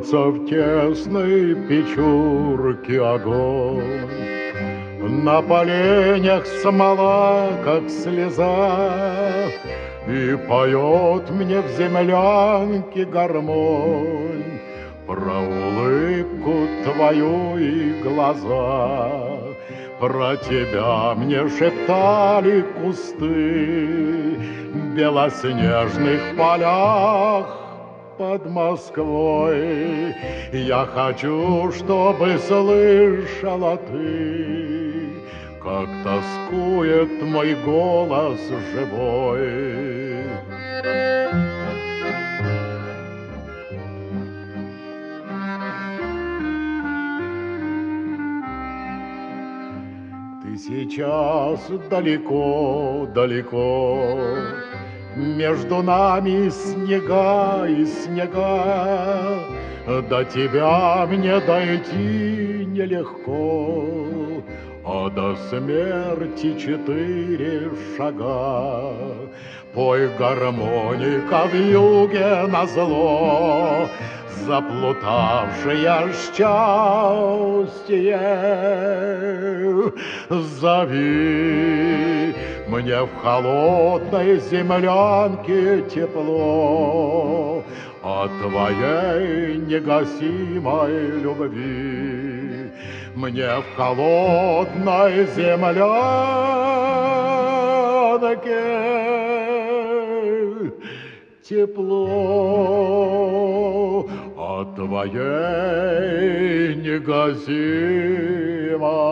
Бьется в тесной печурке огонь, на поленях смола, как слеза, и поет мне в землянке гармонь про улыбку твою и глаза. Про тебя мне шептали кусты в белоснежных полях под Москвой. Я хочу, чтобы слышала ты, как тоскует мой голос живой. Ты сейчас далеко-далеко, между нами снега и снега, до тебя мне дойти нелегко, а до смерти 4 шага. Пой, гармоника, в юге назло, заплутавшее счастье. Зови, мне в холодной землянке тепло от твоей негасимой любви. Мне в холодной землянке тепло от твоей негасимой